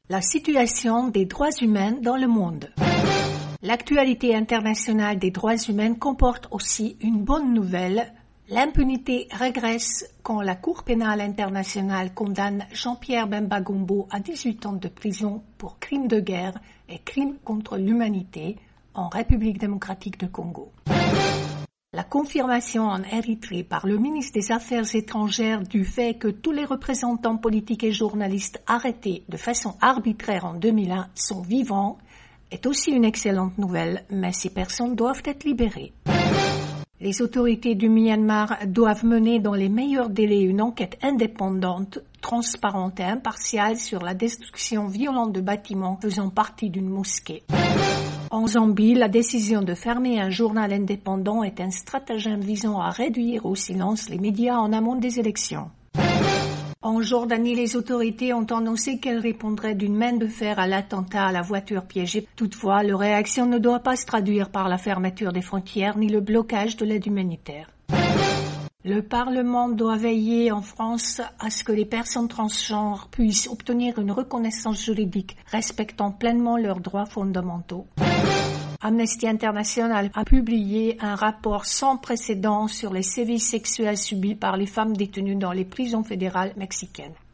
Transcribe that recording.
La situation des droits humains dans le monde. L'actualité internationale des droits humains comporte aussi une bonne nouvelle. L'impunité régresse quand la Cour pénale internationale condamne Jean-Pierre Bemba Gombo à 18 ans de prison pour crimes de guerre et crimes contre l'humanité en République démocratique du Congo. La confirmation en Érythrée par le ministre des Affaires étrangères du fait que tous les représentants politiques et journalistes arrêtés de façon arbitraire en 2001 sont vivants est aussi une excellente nouvelle, mais ces personnes doivent être libérées. Les autorités du Myanmar doivent mener dans les meilleurs délais une enquête indépendante, transparente et impartiale sur la destruction violente de bâtiments faisant partie d'une mosquée. En Zambie, la décision de fermer un journal indépendant est un stratagème visant à réduire au silence les médias en amont des élections. En Jordanie, les autorités ont annoncé qu'elles répondraient d'une main de fer à l'attentat à la voiture piégée. Toutefois, leur réaction ne doit pas se traduire par la fermeture des frontières ni le blocage de l'aide humanitaire. Le Parlement doit veiller en France à ce que les personnes transgenres puissent obtenir une reconnaissance juridique respectant pleinement leurs droits fondamentaux. Amnesty International a publié un rapport sans précédent sur les sévices sexuels subis par les femmes détenues dans les prisons fédérales mexicaines.